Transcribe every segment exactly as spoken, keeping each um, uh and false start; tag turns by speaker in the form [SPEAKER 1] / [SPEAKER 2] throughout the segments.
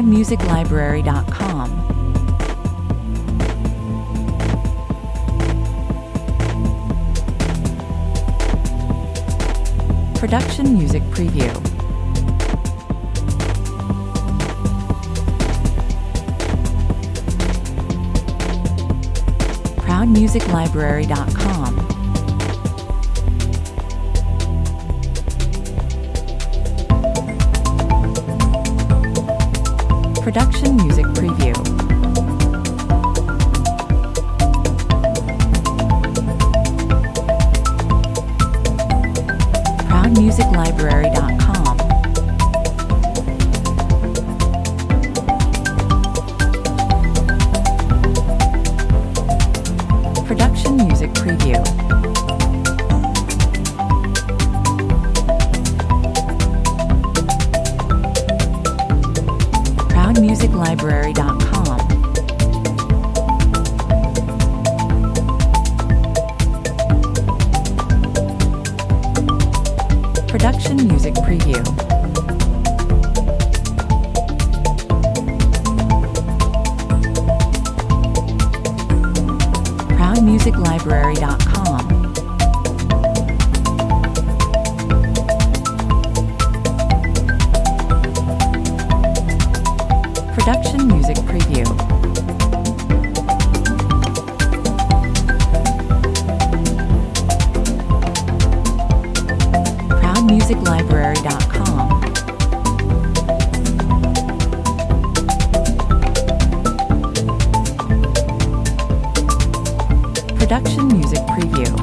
[SPEAKER 1] proud music library dot com. Production Music Preview. proud music library dot com. Production Music Preview. proud music library dot com. Production Music Preview. proud music library dot com. Production Music Preview. proud music library dot com. Production Music Preview. proud music library dot com. Production Music Preview.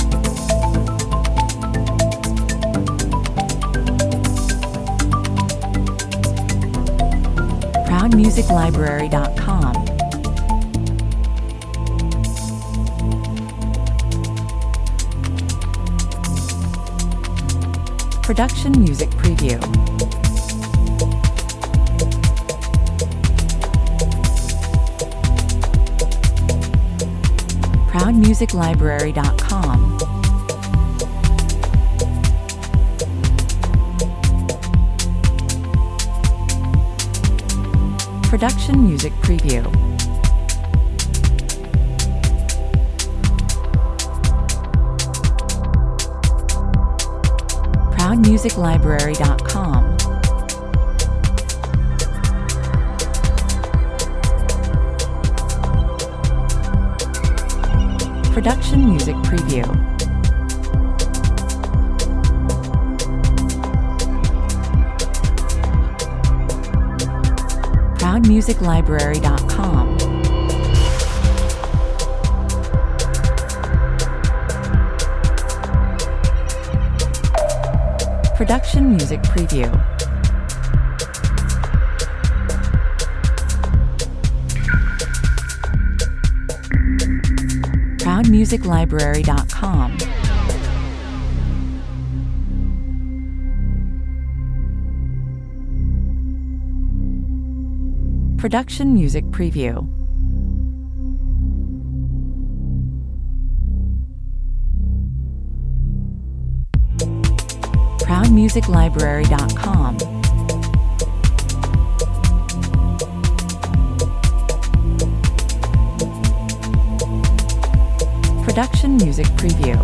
[SPEAKER 1] proud music library dot com. Production Music Preview. proud music library dot com. Production Music Preview. proud music library dot com. Production Music Preview. proud music library dot com. Production Music Preview. proud music library dot com. Production Music Preview. proud music library dot com. Production Music Preview.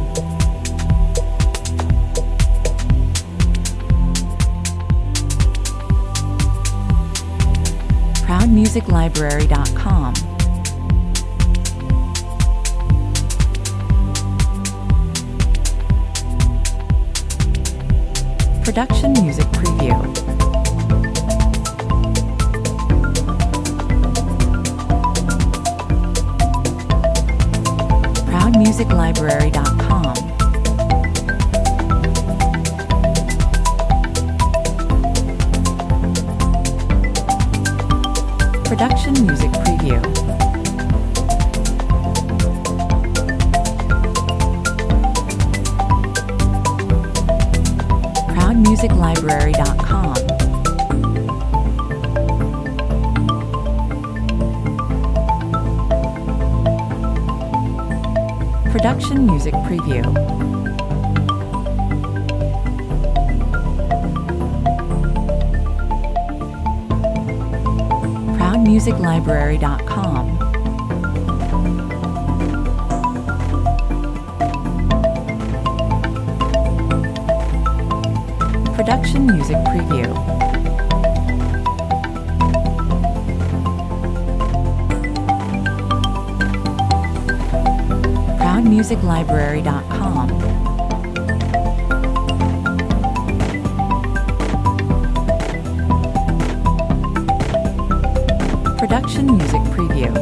[SPEAKER 1] proud music library dot com. Production Music Preview. proud music library dot com. Production Music Preview. proud music library dot com. Production Music Preview. music library dot com. Production Music Preview. proud music library dot com. Production Music Preview.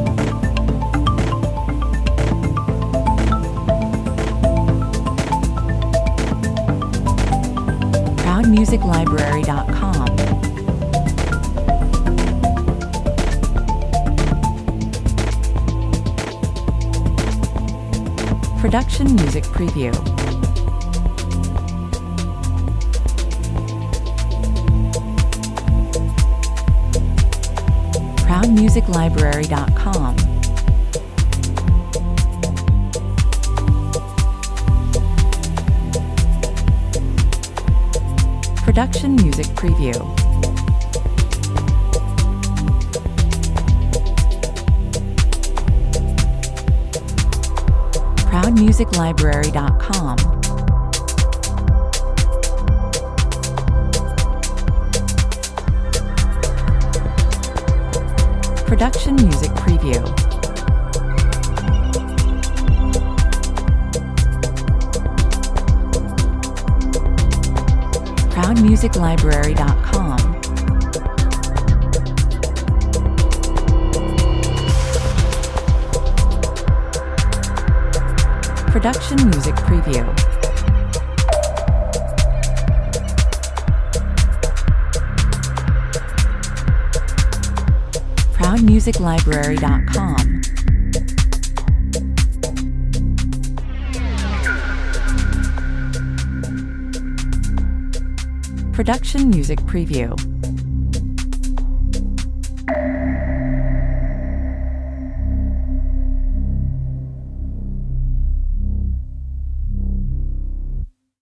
[SPEAKER 1] proud music library dot com. Production Music Preview. proud music library dot com. Production Music Preview. proud music library dot com. Production Music Preview. proud music library dot com. Production Music Preview. proud music library dot com. Production Music Preview.